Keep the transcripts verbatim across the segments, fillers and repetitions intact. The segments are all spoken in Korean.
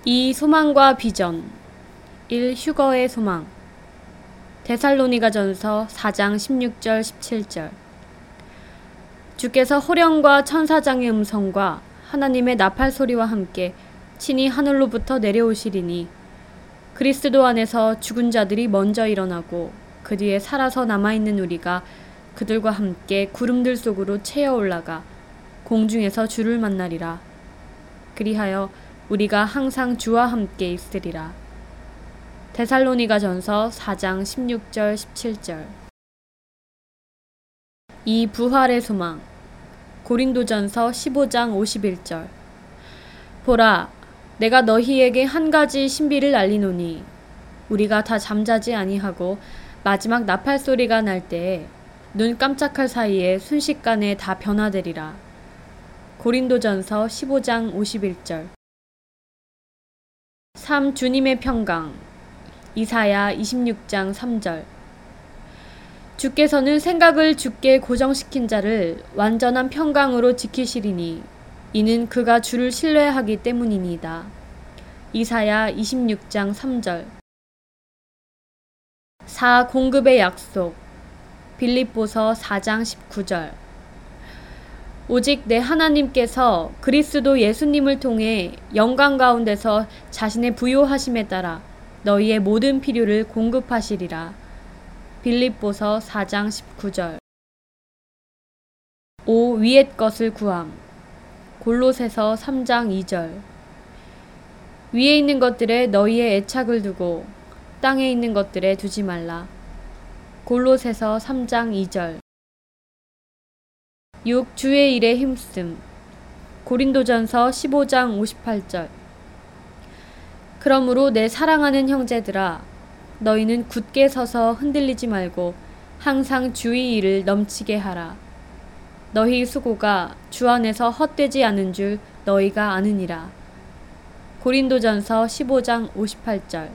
이 소망과 비전. 일. 휴거의 소망. 데살로니가전서 사 장 십육 절 십칠 절. 주께서 호령과 천사장의 음성과 하나님의 나팔 소리와 함께 친히 하늘로부터 내려오시리니 그리스도 안에서 죽은 자들이 먼저 일어나고 그 뒤에 살아서 남아있는 우리가 그들과 함께 구름들 속으로 채어 올라가 공중에서 주를 만나리라. 그리하여 우리가 항상 주와 함께 있으리라. 데살로니가전서 사 장 십육 절 십칠 절. 이 부활의 소망. 고린도전서 십오 장 오십일 절. 보라, 내가 너희에게 한 가지 신비를 알리노니 우리가 다 잠자지 아니하고 마지막 나팔 소리가 날 때에 눈 깜짝할 사이에 순식간에 다 변화되리라. 고린도전서 십오 장 오십일 절. 삼. 주님의 평강. 이사야 이십육 장 삼 절. 주께서는 생각을 주께 고정시킨 자를 완전한 평강으로 지키시리니 이는 그가 주를 신뢰하기 때문이니이다. 이사야 이십육 장 삼 절. 사. 공급의 약속. 빌립보서 사 장 십구 절. 오직 내 하나님께서 그리스도 예수님을 통해 영광 가운데서 자신의 부요하심에 따라 너희의 모든 필요를 공급하시리라. 빌립보서 사 장 십구 절. 오. 위의 것을 구함. 골로새서 삼 장 이 절. 위에 있는 것들에 너희의 애착을 두고 땅에 있는 것들에 두지 말라. 골로새서 삼 장 이 절. 육. 주의 일에 힘쓰음. 고린도전서 십오 장 오십팔 절. 그러므로 내 사랑하는 형제들아, 너희는 굳게 서서 흔들리지 말고 항상 주의 일을 넘치게 하라. 너희 수고가 주 안에서 헛되지 않은 줄 너희가 아느니라. 고린도전서 십오 장 오십팔 절.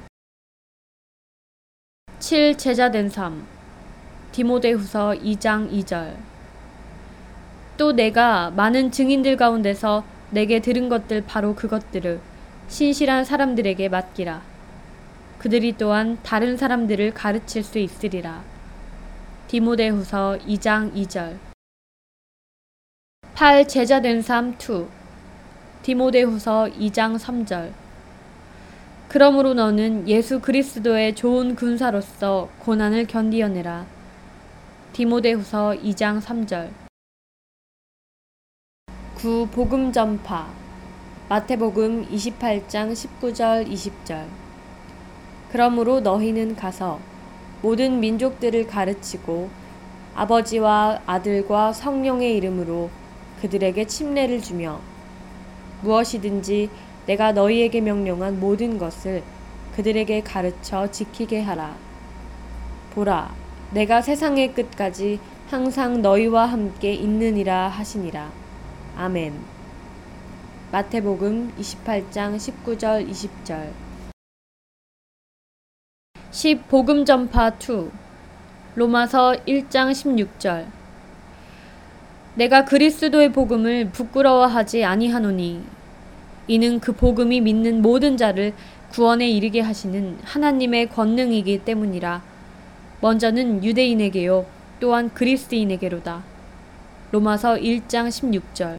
칠. 제자된 삶. 디모데후서 이 장 이 절. 또 내가 많은 증인들 가운데서 내게 들은 것들 바로 그것들을 신실한 사람들에게 맡기라. 그들이 또한 다른 사람들을 가르칠 수 있으리라. 디모데후서 이 장 이 절. 팔. 제자된 삶 이. 디모데후서 이 장 삼 절. 그러므로 너는 예수 그리스도의 좋은 군사로서 고난을 견디어내라. 디모데후서 이 장 삼 절. 구. 복음 전파. 마태복음 이십팔 장 십구 절 이십 절. 그러므로 너희는 가서 모든 민족들을 가르치고 아버지와 아들과 성령의 이름으로 그들에게 침례를 주며 무엇이든지 내가 너희에게 명령한 모든 것을 그들에게 가르쳐 지키게 하라. 보라, 내가 세상의 끝까지 항상 너희와 함께 있느니라 하시니라. 아멘. 마태복음 이십팔 장 십구 절 이십 절. 십. 복음 전파 이. 로마서 일 장 십육 절. 내가 그리스도의 복음을 부끄러워하지 아니하노니 이는 그 복음이 믿는 모든 자를 구원에 이르게 하시는 하나님의 권능이기 때문이라. 먼저는 유대인에게요 또한 그리스인에게로다. 로마서 일 장 십육 절.